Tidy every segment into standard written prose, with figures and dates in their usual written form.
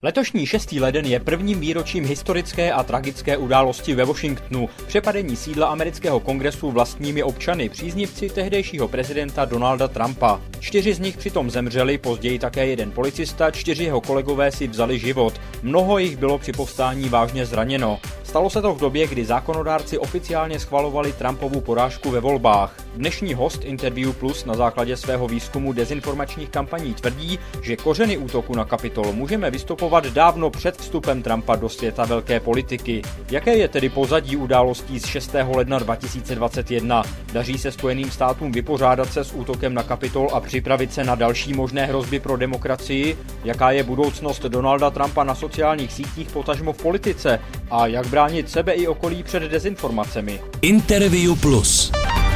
Letošní 6. leden je prvním výročím historické a tragické události ve Washingtonu, přepadení sídla amerického kongresu vlastními občany, příznivci tehdejšího prezidenta Donalda Trumpa. 4 z nich přitom zemřeli, později také jeden policista, 4 jeho kolegové si vzali život. Mnoho jich bylo při povstání vážně zraněno. Stalo se to v době, kdy zákonodárci oficiálně schvalovali Trumpovu porážku ve volbách. Dnešní host Interview Plus na základě svého výzkumu dezinformačních kampaní tvrdí, že kořeny útoku na Kapitol můžeme vystupovat dávno před vstupem Trumpa do světa velké politiky. Jaké je tedy pozadí událostí z 6. ledna 2021? Daří se Spojeným státům vypořádat se s útokem na Kapitol a připravit se na další možné hrozby pro demokracii? Jaká je budoucnost Donalda Trumpa na sociálních sítích, potažmo v politice? A jak bránit sebe i okolí před dezinformacemi? Interview Plus.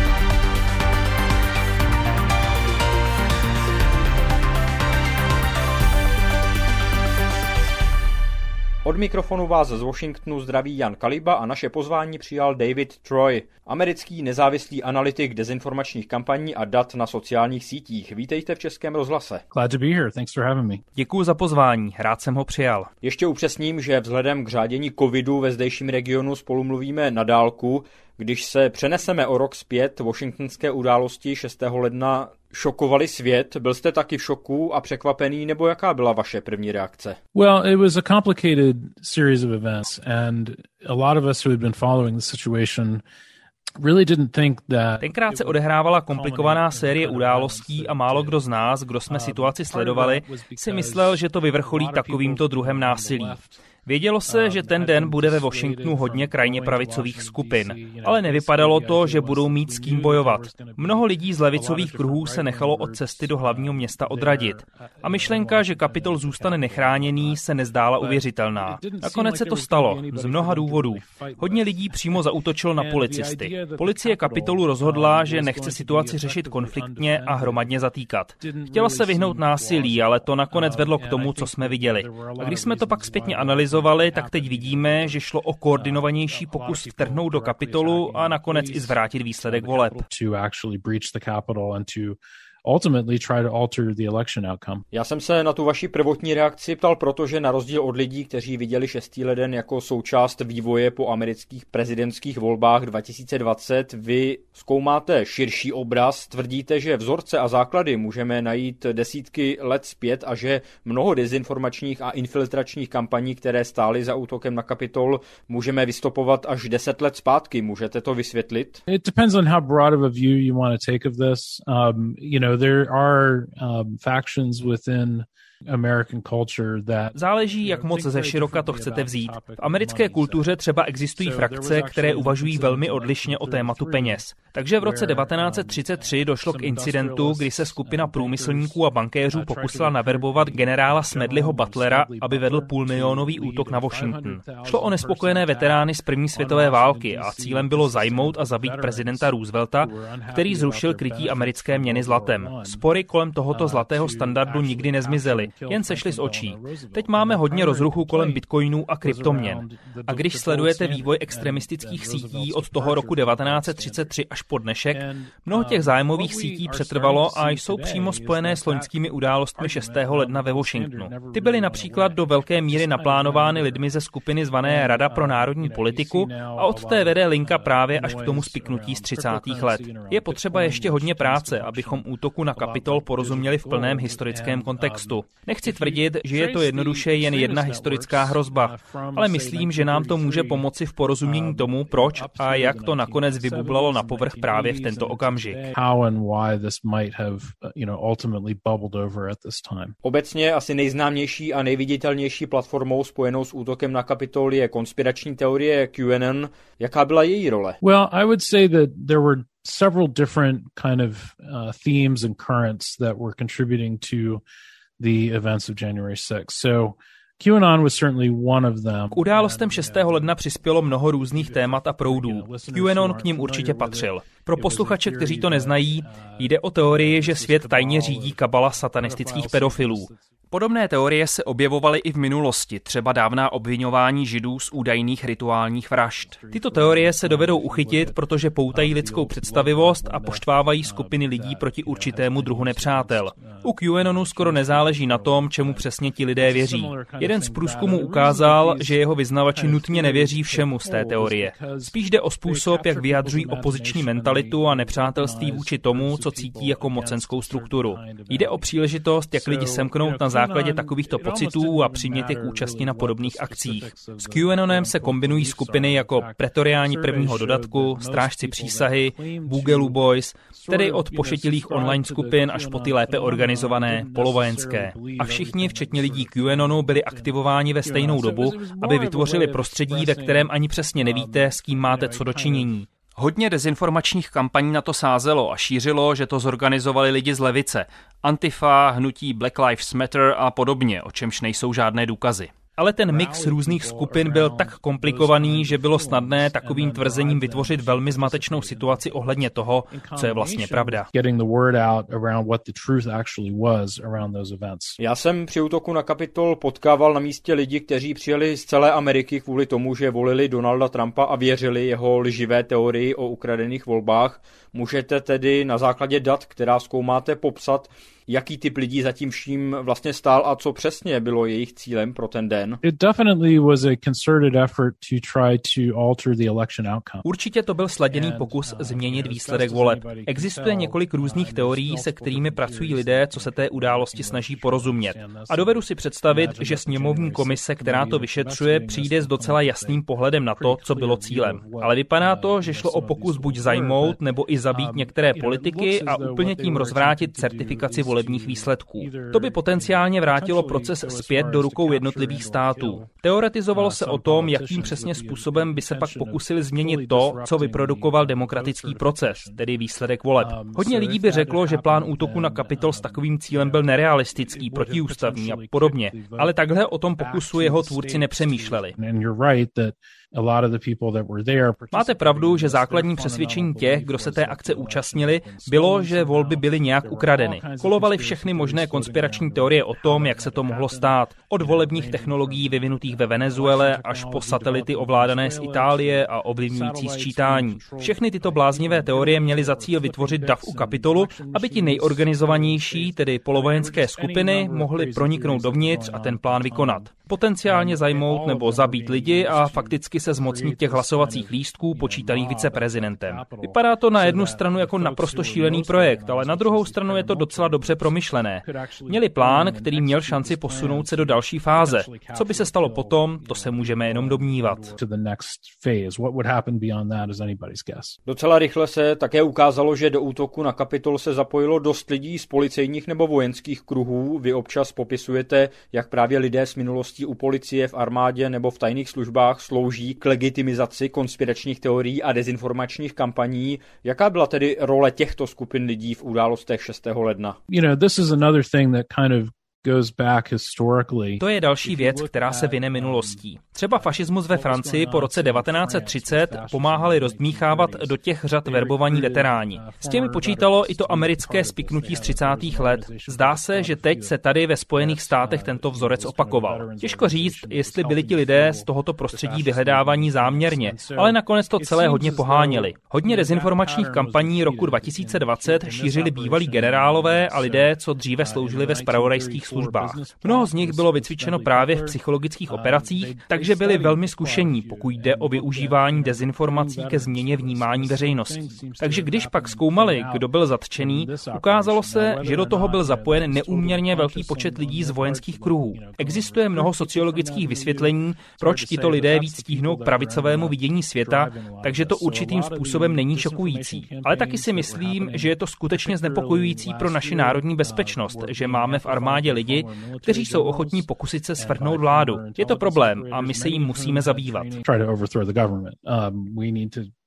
Od mikrofonu vás z Washingtonu zdraví Jan Kaliba a naše pozvání přijal David Troy, americký nezávislý analytik dezinformačních kampaní a dat na sociálních sítích. Vítejte v Českém rozhlase. Glad to be here. Thanks for having me. Děkuji za pozvání, rád jsem ho přijal. Ještě upřesním, že vzhledem k řádění covidu ve zdejším regionu spolu mluvíme na dálku. Když se přeneseme o rok zpět, washingtonské události 6. ledna šokovaly svět. Byl jste taky v šoku a překvapený, nebo jaká byla vaše první reakce? Well, it was a complicated series of events and a lot of us who had been following the situation really didn't think that. Tenkrát se odehrávala komplikovaná série událostí a málo kdo z nás, kdo jsme situaci sledovali, si myslel, že to vyvrcholí takovýmto druhem násilí. Vědělo se, že ten den bude ve Washingtonu hodně krajně pravicových skupin, ale nevypadalo to, že budou mít s kým bojovat. Mnoho lidí z levicových kruhů se nechalo od cesty do hlavního města odradit. A myšlenka, že Kapitol zůstane nechráněný, se nezdála uvěřitelná. Nakonec se to stalo, z mnoha důvodů. Hodně lidí přímo zaútočilo na policisty. Policie Kapitolu rozhodla, že nechce situaci řešit konfliktně a hromadně zatýkat. Chtěla se vyhnout násilí, ale to nakonec vedlo k tomu, co jsme viděli. A když jsme to pak zpětně analyzovali, tak teď vidíme, že šlo o koordinovanější pokus vtrhnout do Kapitolu a nakonec i zvrátit výsledek voleb. Ultimately try to alter the election outcome. Já jsem se na tu vaši prvotní reakci ptal, protože na rozdíl od lidí, kteří viděli 6. leden jako součást vývoje po amerických prezidentských volbách 2020, vy zkoumáte širší obraz, tvrdíte, že vzorce a základy můžeme najít desítky let zpět a že mnoho dezinformačních a infiltračních kampaní, které stály za útokem na Kapitol, můžeme vystopovat až 10 let zpátky. Můžete to vysvětlit? It depends on how broad of a view you want to take of this. There are factions within American culture that. Záleží, jak moc ze široka to chcete vzít. V americké kultuře třeba existují frakce, které uvažují velmi odlišně o tématu peněz. Takže v roce 1933 došlo k incidentu, kdy se skupina průmyslníků a bankéřů pokusila naverbovat generála Smedleyho Butlera, aby vedl půlmilionový útok na Washington. Šlo o nespokojené veterány z první světové války a cílem bylo zajmout a zabít prezidenta Roosevelta, který zrušil krytí americké měny zlatem. Spory kolem tohoto zlatého standardu nikdy nezmizely, jen sešli z očí. Teď máme hodně rozruchu kolem bitcoinů a kryptoměn. A když sledujete vývoj extremistických sítí od toho roku 1933 až po dnešek, mnoho těch zájmových sítí přetrvalo a jsou přímo spojené s loňskými událostmi 6. ledna ve Washingtonu. Ty byly například do velké míry naplánovány lidmi ze skupiny zvané Rada pro národní politiku a od té vede linka právě až k tomu spiknutí z 30. let. Je potřeba ještě hodně práce, abychom útoku na Kapitol porozuměli v plném historickém kontextu. Nechci tvrdit, že je to jednoduše jen jedna historická hrozba, ale myslím, že nám to může pomoci v porozumění tomu, proč a jak to nakonec vybublalo na povrch právě v tento okamžik. Obecně asi nejznámější a nejviditelnější platformou spojenou s útokem na Kapitol je konspirační teorie QAnon. Jaká byla její role? Well, I would say that there were several different kind of themes and currents that were contributing to the events of January 6th. So QAnon was certainly one of them. K událostem 6. ledna přispělo mnoho různých témat a proudů. QAnon k nim určitě patřil. Pro posluchače, kteří to neznají, jde o teorii, že svět tajně řídí kabala satanistických pedofilů. Podobné teorie se objevovaly i v minulosti, třeba dávná obviňování Židů z údajných rituálních vražd. Tyto teorie se dovedou uchytit, protože poutají lidskou představivost a poštvávají skupiny lidí proti určitému druhu nepřátel. U QAnonu skoro nezáleží na tom, čemu přesně ti lidé věří. Jeden z průzkumů ukázal, že jeho vyznavači nutně nevěří všemu z té teorie. Spíš jde o způsob, jak vyjadřují opoziční mentalitu a nepřátelství vůči tomu, co cítí jako mocenskou strukturu. Jde o příležitost, jak lidi semknout na základě takovýchto pocitů a přimět je k účasti na podobných akcích. S QAnonem se kombinují skupiny jako pretoriáni prvního dodatku, strážci přísahy, Boogaloo Boys, tedy od pošetilých online skupin až po ty lépe organizované, polovojenské. A všichni, včetně lidí QAnonu, byli aktivováni ve stejnou dobu, aby vytvořili prostředí, ve kterém ani přesně nevíte, s kým máte co dočinění. Hodně dezinformačních kampaní na to sázelo a šířilo, že to zorganizovali lidi z levice, Antifa, hnutí Black Lives Matter a podobně, o čemž nejsou žádné důkazy. Ale ten mix různých skupin byl tak komplikovaný, že bylo snadné takovým tvrzením vytvořit velmi zmatečnou situaci ohledně toho, co je vlastně pravda. Já jsem při útoku na Kapitol potkával na místě lidi, kteří přijeli z celé Ameriky kvůli tomu, že volili Donalda Trumpa a věřili jeho lživé teorii o ukradených volbách. Můžete tedy na základě dat, která zkoumáte, popsat, jaký typ lidí zatím vším vlastně stál a co přesně bylo jejich cílem pro ten den? Určitě to byl sladěný pokus změnit výsledek voleb. Existuje několik různých teorií, se kterými pracují lidé, co se té události snaží porozumět. A dovedu si představit, že sněmovní komise, která to vyšetřuje, přijde s docela jasným pohledem na to, co bylo cílem. Ale vypadá to, že šlo o pokus buď zajmout, nebo i zabít některé politiky a úplně tím rozvrátit certifikaci volebních výsledků. To by potenciálně vrátilo proces zpět do rukou jednotlivých států. Teoretizovalo se o tom, jakým přesně způsobem by se pak pokusili změnit to, co vyprodukoval demokratický proces, tedy výsledek voleb. Hodně lidí by řeklo, že plán útoku na Kapitol s takovým cílem byl nerealistický, protiústavní a podobně, ale takhle o tom pokusu jeho tvůrci nepřemýšleli. Máte pravdu, že základní přesvědčení těch, kdo se té akce účastnili, bylo, že volby byly nějak ukradeny. Kolovaly všechny možné konspirační teorie o tom, jak se to mohlo stát. Od volebních technologií vyvinutých ve Venezuele až po satelity ovládané z Itálie a ovlivňující sčítání. Všechny tyto bláznivé teorie měly za cíl vytvořit dav u Kapitolu, aby ti nejorganizovanější, tedy polovojenské skupiny, mohly proniknout dovnitř a ten plán vykonat. Potenciálně zajmout nebo zabít lidi a fakticky se zmocnit těch hlasovacích lístků počítaných viceprezidentem. Vypadá to na jednu stranu jako naprosto šílený projekt, ale na druhou stranu je to docela dobře promyšlené. Měli plán, který měl šanci posunout se do další fáze. Co by se stalo potom, to se můžeme jenom domnívat. Docela rychle se také ukázalo, že do útoku na Kapitol se zapojilo dost lidí z policejních nebo vojenských kruhů. Vy občas popisujete, jak právě lidé z minulostí u policie, v armádě nebo v tajných službách slouží k legitimizaci konspiračních teorií a dezinformačních kampaní. Jaká byla tedy role těchto skupin lidí v událostech 6. ledna? This is another thing that kind of goes back historically. To je další věc, která se vine minulostí. Třeba fašismus ve Francii po roce 1930 pomáhali rozdmíchávat do těch řad verbovaní veteráni. S těmi počítalo i to americké spiknutí z 30. let. Zdá se, že teď se tady ve Spojených státech tento vzorec opakoval. Těžko říct, jestli byli ti lidé z tohoto prostředí vyhledávaní záměrně, ale nakonec to celé hodně poháněli. Hodně dezinformačních kampaní roku 2020 šířili bývalí generálové a lidé, co dříve sloužili ve zpravodajských službách. Mnoho z nich bylo vycvičeno právě v psychologických operacích, takže byli velmi zkušení, pokud jde o využívání dezinformací ke změně vnímání veřejnosti. Takže když pak zkoumali, kdo byl zatčený, ukázalo se, že do toho byl zapojen neúměrně velký počet lidí z vojenských kruhů. Existuje mnoho sociologických vysvětlení, proč tito lidé víc tíhnou k pravicovému vidění světa, takže to určitým způsobem není šokující. Ale taky si myslím, že je to skutečně znepokojující pro naši národní bezpečnost, že máme v armádě lidi, kteří jsou ochotní pokusit se svrhnout vládu. Je to problém a my se jim musíme zabývat.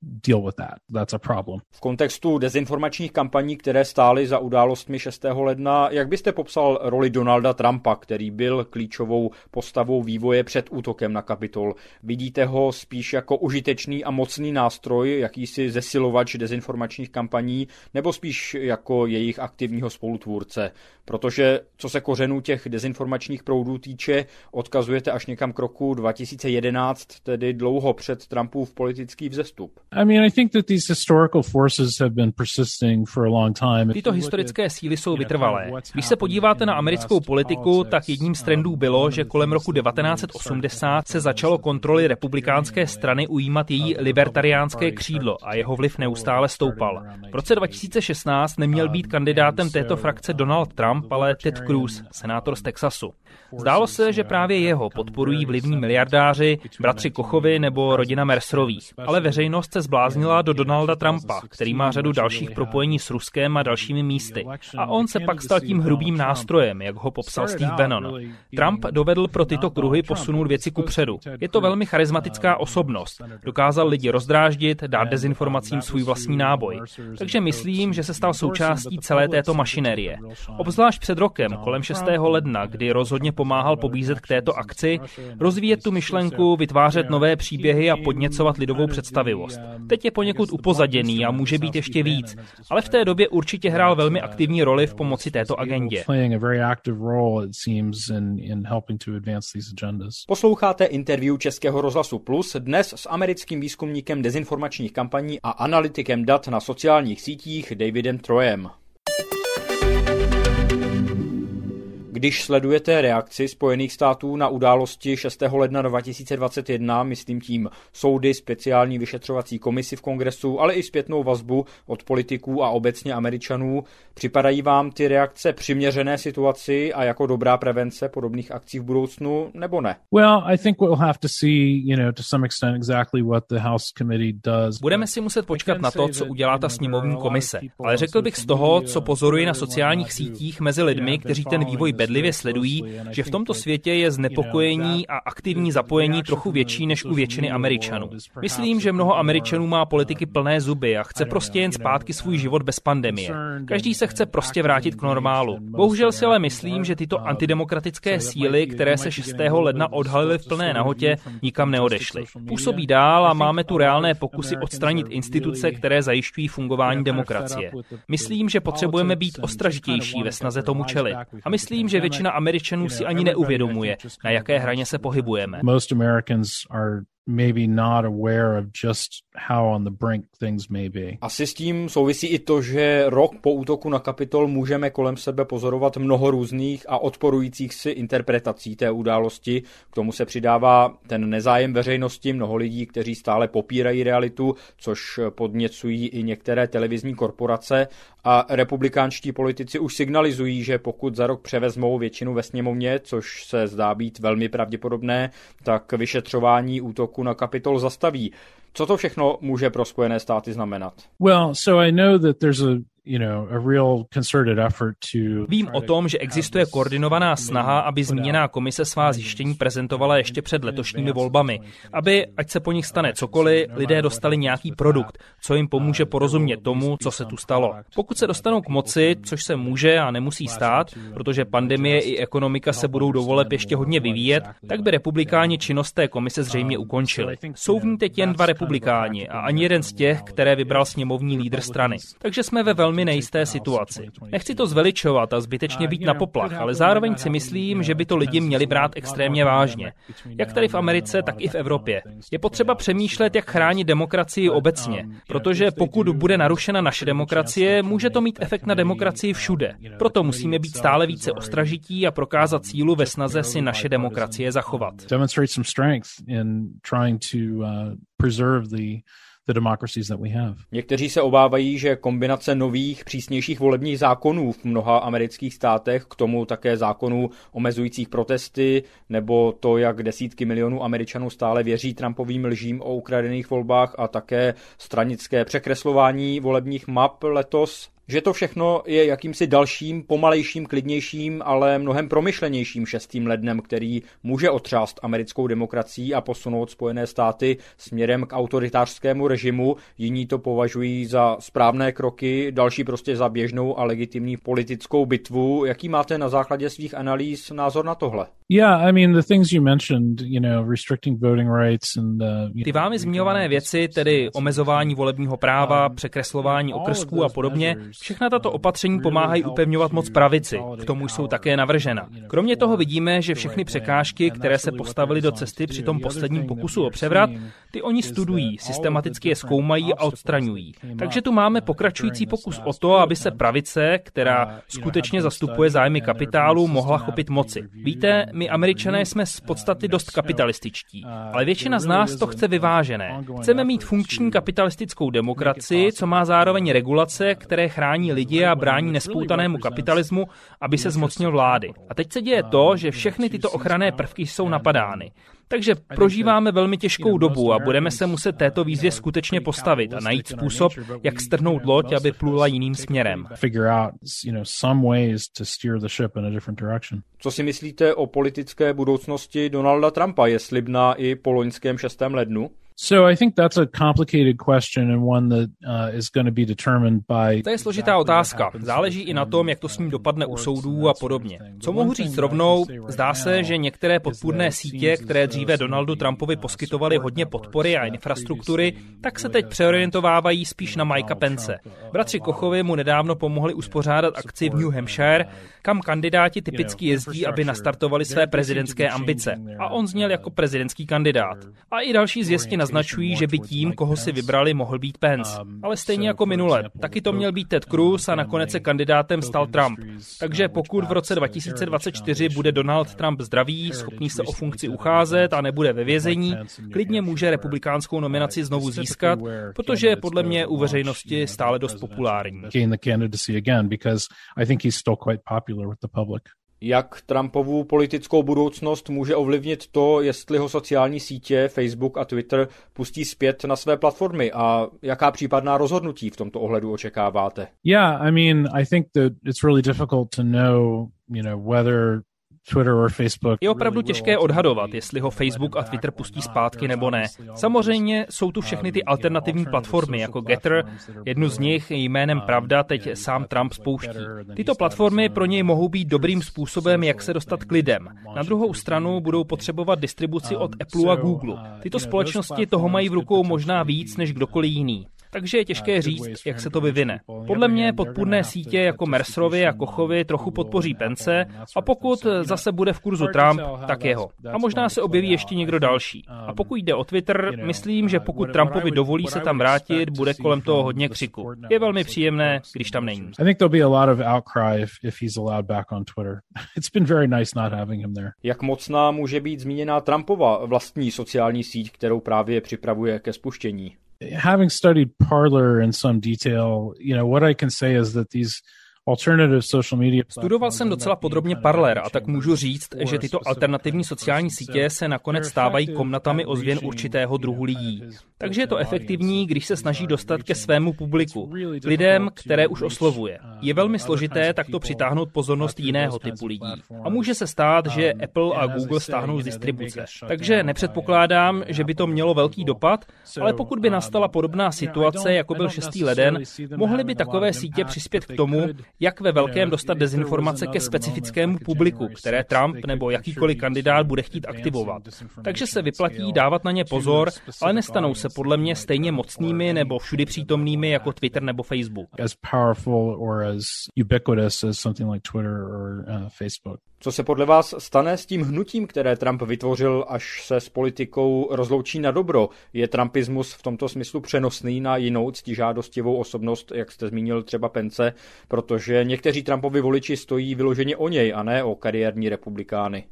deal with that. That's a problem. V kontextu dezinformačních kampaní, které stály za událostmi 6. ledna, jak byste popsal roli Donalda Trumpa, který byl klíčovou postavou vývoje před útokem na Kapitol? Vidíte ho spíš jako užitečný a mocný nástroj, jakýsi zesilovač dezinformačních kampaní, nebo spíš jako jejich aktivního spolutvůrce? Protože co se kořenů těch dezinformačních proudů týče, odkazujete až někam k roku 2011, tedy dlouho před Trumpův politický vzestup. I think that these historical forces have been persisting for a long time. Tyto historické síly jsou vytrvalé. Když se podíváte na americkou politiku, tak jedním z trendů bylo, že kolem roku 1980 se začalo kontroly republikánské strany ujímat její libertariánské křídlo a jeho vliv neustále stoupal. V roce 2016 neměl být kandidátem této frakce Donald Trump, ale Ted Cruz, senátor z Texasu. Zdálo se, že právě jeho podporují vlivní miliardáři, bratři Kochovi nebo rodina Mercerových, ale veřejnost se zbláznila do Donalda Trumpa, který má řadu dalších propojení s Ruskem a dalšími místy. A on se pak stal tím hrubým nástrojem, jak ho popsal Steve Bannon. Trump dovedl pro tyto kruhy posunout věci kupředu. Je to velmi charismatická osobnost. Dokázal lidi rozdráždit, dát dezinformacím svůj vlastní náboj. Takže myslím, že se stal součástí celé této mašinérie. Obzvlášť před rokem, kolem 6. ledna, kdy rozhodně pomáhal pobízet k této akci, rozvíjet tu myšlenku, vytvářet nové příběhy a podněcovat lidovou představivost. Teď je poněkud upozaděný a může být ještě víc, ale v té době určitě hrál velmi aktivní roli v pomoci této agendě. Posloucháte interview Českého rozhlasu Plus dnes s americkým výzkumníkem dezinformačních kampaní a analytikem dat na sociálních sítích Davidem Troyem. Když sledujete reakci Spojených států na události 6. ledna 2021, myslím tím soudy, speciální vyšetřovací komisi v Kongresu, ale i zpětnou vazbu od politiků a obecně Američanů, připadají vám ty reakce přiměřené situaci a jako dobrá prevence podobných akcí v budoucnu, nebo ne? Budeme si muset počkat na to, co udělá ta sněmovní komise. Ale řekl bych z toho, co pozoruji na sociálních sítích mezi lidmi, kteří ten vývoj bedlivě sledují, že v tomto světě je znepokojení a aktivní zapojení trochu větší než u většiny Američanů. Myslím, že mnoho Američanů má politiky plné zuby a chce prostě jen zpátky svůj život bez pandemie. Každý se chce prostě vrátit k normálu. Bohužel si ale myslím, že tyto antidemokratické síly, které se 6. ledna odhalily v plné nahotě, nikam neodešly. Působí dál a máme tu reálné pokusy odstranit instituce, které zajišťují fungování demokracie. Myslím, že potřebujeme být ostražitější ve snaze tomu čelit. A myslím, že většina Američanů si ani neuvědomuje, na jaké hraně se pohybujeme. Maybe not aware of just how on the brink things may be. Asi s tím souvisí i to, že rok po útoku na Kapitol můžeme kolem sebe pozorovat mnoho různých a odporujících si interpretací té události. K tomu se přidává ten nezájem veřejnosti, mnoho lidí, kteří stále popírají realitu, což podněcují i některé televizní korporace, a republikánští politici už signalizují, že pokud za rok převezmou většinu ve sněmovně, což se zdá být velmi pravděpodobné, tak vyšetřování útoku na Kapitol zastaví. Co to všechno může pro Spojené státy znamenat? Vím o tom, že existuje koordinovaná snaha, aby zmíněná komise svá zjištění prezentovala ještě před letošními volbami, aby, ať se po nich stane cokoliv, lidé dostali nějaký produkt, co jim pomůže porozumět tomu, co se tu stalo. Pokud se dostanou k moci, což se může a nemusí stát, protože pandemie i ekonomika se budou do voleb ještě hodně vyvíjet, tak by republikáni činnost té komise zřejmě ukončili. Jsou v ní teď jen 2 republikáni a ani jeden z těch, které vybral sněmovní lídr strany. Takže jsme ve velmi nejisté situaci. Nechci to zveličovat a zbytečně být na poplach, ale zároveň si myslím, že by to lidi měli brát extrémně vážně. Jak tady v Americe, tak i v Evropě. Je potřeba přemýšlet, jak chránit demokracii obecně, protože pokud bude narušena naše demokracie, může to mít efekt na demokracii všude. Proto musíme být stále více ostražití a prokázat sílu ve snaze si naše demokracie zachovat. The democracies that we have. Někteří se obávají, že kombinace nových, přísnějších volebních zákonů v mnoha amerických státech, k tomu také zákonů omezujících protesty, nebo to, jak desítky milionů Američanů stále věří Trumpovým lžím o ukradených volbách a také stranické překreslování volebních map letos, Že to všechno je jakýmsi dalším, pomalejším, klidnějším, ale mnohem promyšlenějším 6. lednem, který může otřást americkou demokracií a posunout Spojené státy směrem k autoritářskému režimu. Jiní to považují za správné kroky, další prostě za běžnou a legitimní politickou bitvu. Jaký máte na základě svých analýz názor na tohle? Yeah, I mean the things you mentioned, restricting voting rights and ty vámi zmiňované věci, tedy omezování volebního práva, překreslování okrsků a podobně, všechna tato opatření pomáhají upevňovat moc pravici. K tomu jsou také navržena. Kromě toho vidíme, že všechny překážky, které se postavily do cesty při tom posledním pokusu o převrat, ty oni studují, systematicky je zkoumají a odstraňují. Takže tu máme pokračující pokus o to, aby se pravice, která skutečně zastupuje zájmy kapitálu, mohla chopit moci. Víte, my Američané jsme z podstaty dost kapitalističtí, ale většina z nás to chce vyvážené. Chceme mít funkční kapitalistickou demokracii, co má zároveň regulace, které chrání lidi a brání nespoutanému kapitalismu, aby se zmocnil vlády. A teď se děje to, že všechny tyto ochranné prvky jsou napadány. Takže prožíváme velmi těžkou dobu a budeme se muset této výzvě skutečně postavit a najít způsob, jak strhnout loď, aby plula jiným směrem. Co si myslíte o politické budoucnosti Donalda Trumpa? Je slibná i po loňském 6. lednu? So I think that's a complicated question and one that is going to be determined by. To je složitá otázka. Záleží i na tom, jak to s ním dopadne u soudů a podobně. Co mohu říct rovnou, zdá se, že některé podpůrné sítě, které dříve Donaldu Trumpovi poskytovaly hodně podpory a infrastruktury, tak se teď přeorientovávají spíš na Mikea Pence. Bratři Kochovi mu nedávno pomohli uspořádat akci v New Hampshire, kam kandidáti typicky jezdí, aby nastartovali své prezidentské ambice. A on zněl jako prezidentský kandidát. A i další zvěsti naznačují, že by tím, koho si vybrali, mohl být Pence. Ale stejně jako minule, taky to měl být Ted Cruz a nakonec se kandidátem stal Trump. Takže pokud v roce 2024 bude Donald Trump zdravý, schopný se o funkci ucházet a nebude ve vězení, klidně může republikánskou nominaci znovu získat, protože je podle mě u veřejnosti stále dost populární. Jak Trumpovu politickou budoucnost může ovlivnit to, jestli ho sociální sítě Facebook a Twitter pustí zpět na své platformy a jaká případná rozhodnutí v tomto ohledu očekáváte? Yeah, I mean, I think that it's really difficult to know, whether Twitter or Facebook. Je opravdu těžké odhadovat, jestli ho Facebook a Twitter pustí zpátky nebo ne. Samozřejmě jsou tu všechny ty alternativní platformy, jako Getter, jednu z nich jménem Pravda teď sám Trump spouští. Tyto platformy pro něj mohou být dobrým způsobem, jak se dostat k lidem. Na druhou stranu budou potřebovat distribuci od Apple a Google. Tyto společnosti toho mají v rukou možná víc než kdokoliv jiný. Takže je těžké říct, jak se to vyvine. Podle mě podpůrné sítě jako Mercerovi a Kochovi trochu podpoří Pence a pokud zase bude v kurzu Trump, tak jeho. A možná se objeví ještě někdo další. A pokud jde o Twitter, myslím, že pokud Trumpovi dovolí se tam vrátit, bude kolem toho hodně křiku. Je velmi příjemné, když tam není. Jak mocná může být zmíněná Trumpova vlastní sociální síť, kterou právě připravuje ke spuštění? Having studied Parler in some detail, what I can say is that these Studoval jsem docela podrobně Parler a tak můžu říct, že tyto alternativní sociální sítě se nakonec stávají komnatami ozvěn určitého druhu lidí. Takže je to efektivní, když se snaží dostat ke svému publiku, lidem, které už oslovuje. Je velmi složité takto přitáhnout pozornost jiného typu lidí. A může se stát, že Apple a Google stáhnou z distribuce. Takže nepředpokládám, že by to mělo velký dopad, ale pokud by nastala podobná situace, jako byl 6. leden, mohly by takové sítě přispět k tomu, jak ve velkém dostat dezinformace ke specifickému publiku, které Trump nebo jakýkoliv kandidát bude chtít aktivovat. Takže se vyplatí dávat na ně pozor, ale nestanou se podle mě stejně mocnými nebo všudy přítomnými jako Twitter nebo Facebook. Co se podle vás stane s tím hnutím, které Trump vytvořil, až se s politikou rozloučí na dobro? Je trumpismus v tomto smyslu přenosný na jinou ctižádostivou osobnost, jak jste zmínil třeba Pence, protože někteří Trumpovi voliči stojí vyloženě o něj a ne o kariérní republikány?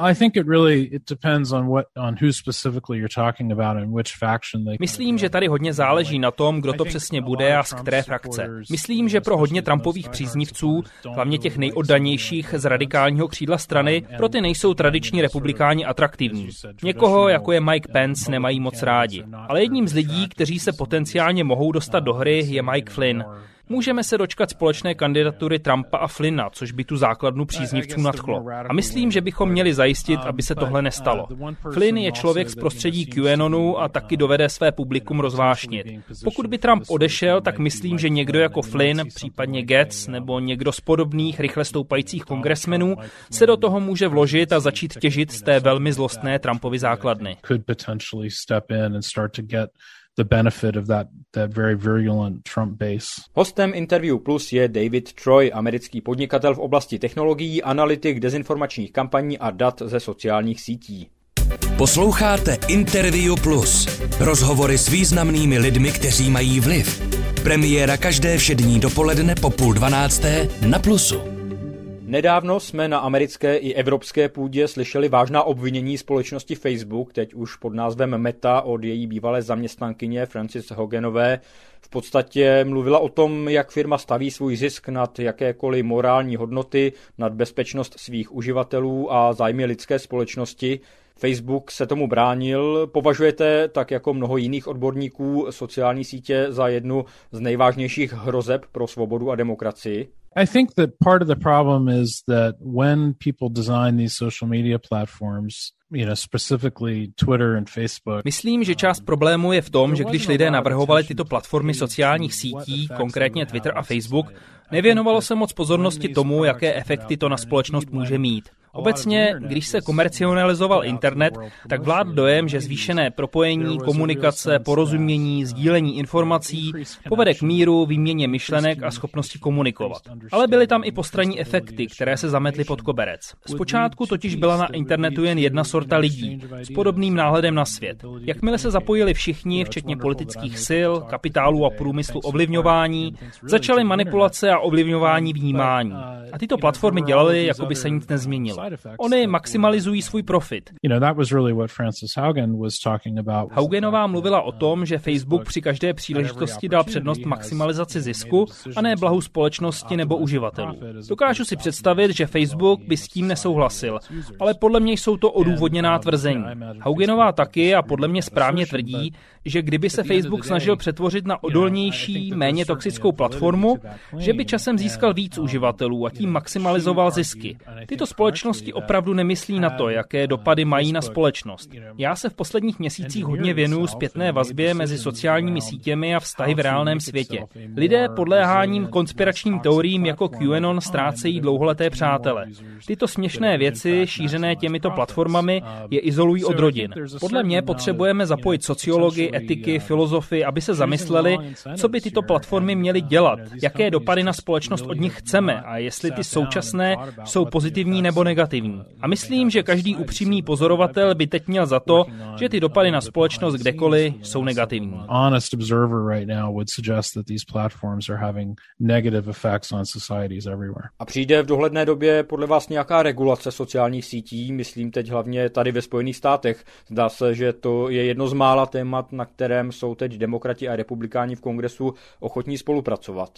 Myslím, že tady hodně záleží na tom, kdo to přesně bude a z které frakce. Myslím, že pro hodně Trumpových příznivců, hlavně těch nejoddanějších z radikálního křídla strany, pro ty nejsou tradiční republikáni atraktivní. Někoho, jako je Mike Pence, nemají moc rádi. Ale jedním z lidí, kteří se potenciálně mohou dostat do hry, je Mike Flynn. Můžeme se dočkat společné kandidatury Trumpa a Flynna, což by tu základnu příznivců nadchlo. A myslím, že bychom měli zajistit, aby se tohle nestalo. Flynn je člověk z prostředí QAnonu a taky dovede své publikum rozvášnit. Pokud by Trump odešel, tak myslím, že někdo jako Flynn, případně Gaetz nebo někdo z podobných rychle stoupajících kongresmenů se do toho může vložit a začít těžit z té velmi zlostné Trumpovy základny. The benefit of that very virulent Trump base. Hostem Interview Plus je David Troy, americký podnikatel v oblasti technologií, analytik dezinformačních kampaní a dat ze sociálních sítí. Posloucháte Interview Plus. Rozhovory s významnými lidmi, kteří mají vliv. Premiéra každé všední dopoledne po 11:30 na Plusu. Nedávno jsme na americké i evropské půdě slyšeli vážná obvinění společnosti Facebook, teď už pod názvem Meta, od její bývalé zaměstnankyně Frances Hoganové. V podstatě mluvila o tom, jak firma staví svůj zisk nad jakékoliv morální hodnoty, nad bezpečnost svých uživatelů a zájmy lidské společnosti. Facebook se tomu bránil. Považujete, tak jako mnoho jiných odborníků, sociální sítě za jednu z nejvážnějších hrozeb pro svobodu a demokracii? I think that part of the problem is that when people design these social media platforms, specifically Twitter and Facebook. Myslím, že část problému je v tom, že když lidé navrhovali tyto platformy sociálních sítí, konkrétně Twitter a Facebook, nevěnovalo se moc pozornosti tomu, jaké efekty to na společnost může mít. Obecně, když se komercionalizoval internet, tak vládl dojem, že zvýšené propojení, komunikace, porozumění, sdílení informací povede k míru, výměně myšlenek a schopnosti komunikovat. Ale byly tam i postranní efekty, které se zametly pod koberec. Zpočátku totiž byla na internetu jen jedna sorta lidí s podobným náhledem na svět. Jakmile se zapojili všichni, včetně politických sil, kapitálu a průmyslu ovlivňování, začaly manipulace a ovlivňování vnímání. A tyto platformy dělaly, jako by se nic nezměnilo. Ony maximalizují svůj profit. Haugenová mluvila o tom, že Facebook při každé příležitosti dal přednost maximalizaci zisku a ne blahu společnosti nebo uživatelů. Dokážu si představit, že Facebook by s tím nesouhlasil, ale podle mě jsou to odůvodněná tvrzení. Haugenová taky a podle mě správně tvrdí, že kdyby se Facebook snažil přetvořit na odolnější, méně toxickou platformu, že by časem získal víc uživatelů a tím maximalizoval zisky. Tyto společnosti opravdu nemyslí na to, jaké dopady mají na společnost. Já se v posledních měsících hodně věnuju zpětné vazbě mezi sociálními sítěmi a vztahy v reálném světě. Lidé podléháním konspiračním teoriím jako QAnon ztrácejí dlouholeté přátele. Tyto směšné věci, šířené těmito platformami, je izolují od rodin. Podle mě potřebujeme zapojit sociologii, etiky, filozofy, aby se zamysleli, co by tyto platformy měly dělat, jaké dopady na společnost od nich chceme a jestli ty současné jsou pozitivní nebo negativní. A myslím, že každý upřímný pozorovatel by teď měl za to, že ty dopady na společnost kdekoliv jsou negativní. Honest observer right now would suggest that these platforms are having negative effects on societies everywhere. A přijde v dohledné době podle vás nějaká regulace sociálních sítí, myslím teď hlavně tady ve Spojených státech. Zdá se, že to je jedno z mála témat, na kterém jsou teď demokrati a republikáni v kongresu ochotní spolupracovat.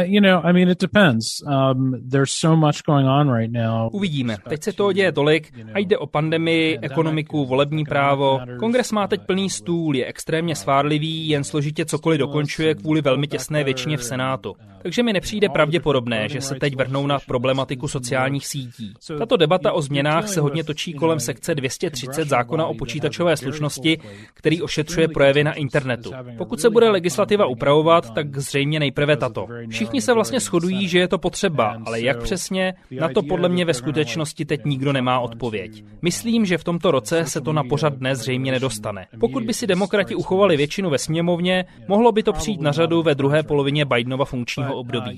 It depends. There's so much going on right now. Uvidíme. Teď se toho děje tolik a jde o pandemii, ekonomiku, volební právo. Kongres má teď plný stůl, je extrémně svárlivý, jen složitě cokoliv dokončuje kvůli velmi těsné většině v Senátu. Takže mi nepřijde pravděpodobné, že se teď vrhnou na problematiku sociálních sítí. Tato debata o změnách se hodně točí kolem sekce 230 zákona o počítačové slušnosti, který ošetřuje projevy na internetu. Pokud se bude legislativa upravovat, tak zřejmě nejprve tato. Všichni se vlastně shodují, že je to potřeba, ale jak přesně, na to podle mě ve skutečnosti teď nikdo nemá odpověď. Myslím, že v tomto roce se to na pořad dne zřejmě nedostane. Pokud by si demokrati uchovali většinu ve sněmovně, mohlo by to přijít na řadu ve druhé polovině Bidenova funkčního období.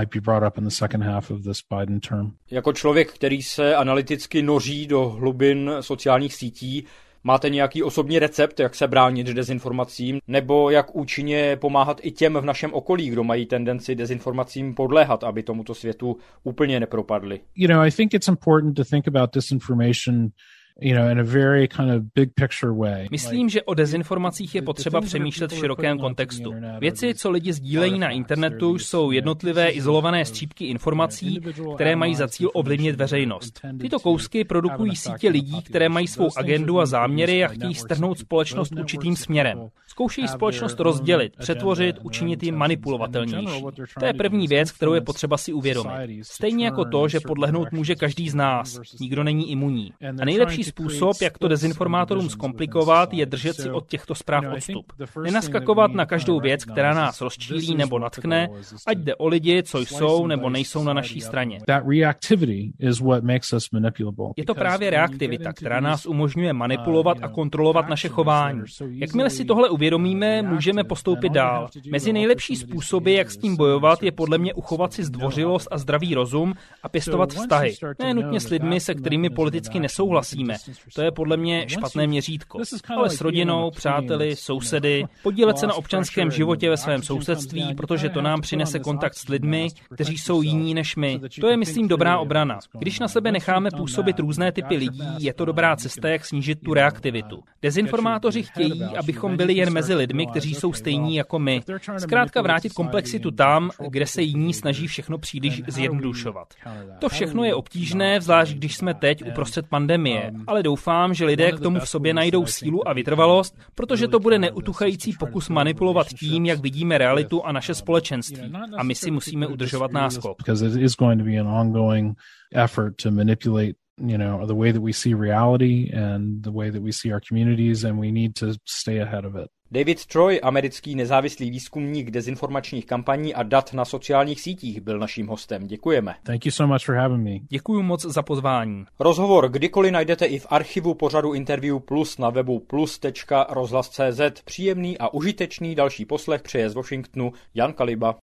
Jako člověk, který se analyticky noří do hlubin sociálních sítí, máte nějaký osobní recept, jak se bránit dezinformacím, nebo jak účinně pomáhat i těm v našem okolí, kdo mají tendenci dezinformacím podléhat, aby tomuto světu úplně nepropadli? I think it's important to think about disinformation Myslím, že o dezinformacích je potřeba přemýšlet v širokém kontextu. Věci, co lidi sdílejí na internetu, jsou jednotlivé izolované střípky informací, které mají za cíl ovlivnit veřejnost. Tyto kousky produkují sítě lidí, které mají svou agendu a záměry a chtějí strhnout společnost určitým směrem. Zkoušejí společnost rozdělit, přetvořit, učinit ji manipulovatelnější. To je první věc, kterou je potřeba si uvědomit. Stejně jako to, že podlehnout může každý z nás. Nikdo není imunní. A nejlepší způsob, jak to dezinformátorům zkomplikovat, je držet si od těchto zpráv odstup. Nenaskakovat na každou věc, která nás rozčílí nebo natkne, ať jde o lidi, co jsou nebo nejsou na naší straně. Je to právě reaktivita, která nás umožňuje manipulovat a kontrolovat naše chování. Jakmile si tohle uvědomíme, můžeme postoupit dál. Mezi nejlepší způsoby, jak s tím bojovat, je podle mě uchovat si zdvořilost a zdravý rozum a pěstovat vztahy. Ne nutně s lidmi, se kterými politicky nesouhlasíme. To je podle mě špatné měřítko. Ale s rodinou, přáteli, sousedy, podílet se na občanském životě ve svém sousedství, protože to nám přinese kontakt s lidmi, kteří jsou jiní než my. To je, myslím, dobrá obrana. Když na sebe necháme působit různé typy lidí, je to dobrá cesta, jak snížit tu reaktivitu. Dezinformátoři chtějí, abychom byli jen mezi lidmi, kteří jsou stejní jako my. Zkrátka vrátit komplexitu tam, kde se jiní snaží všechno příliš zjednodušovat. To všechno je obtížné, zvlášť když jsme teď uprostřed pandemie, ale doufám, že lidé k tomu v sobě najdou sílu a vytrvalost, protože to bude neutuchající pokus manipulovat tím, jak vidíme realitu a naše společenství. A my si musíme udržovat náskok. The way that we see reality and the way that we see our communities, and we need to stay ahead of it. David Troy, americký nezávislý výzkumník dezinformačních kampaní a dat na sociálních sítích, byl naším hostem. Děkujeme. Thank you so much for having me. Děkuju moc za pozvání. Rozhovor kdykoliv najdete i v archivu pořadu Interview Plus na webu plus.rozhlas.cz. Příjemný a užitečný další poslech přeje z Washingtonu Jan Kaliba.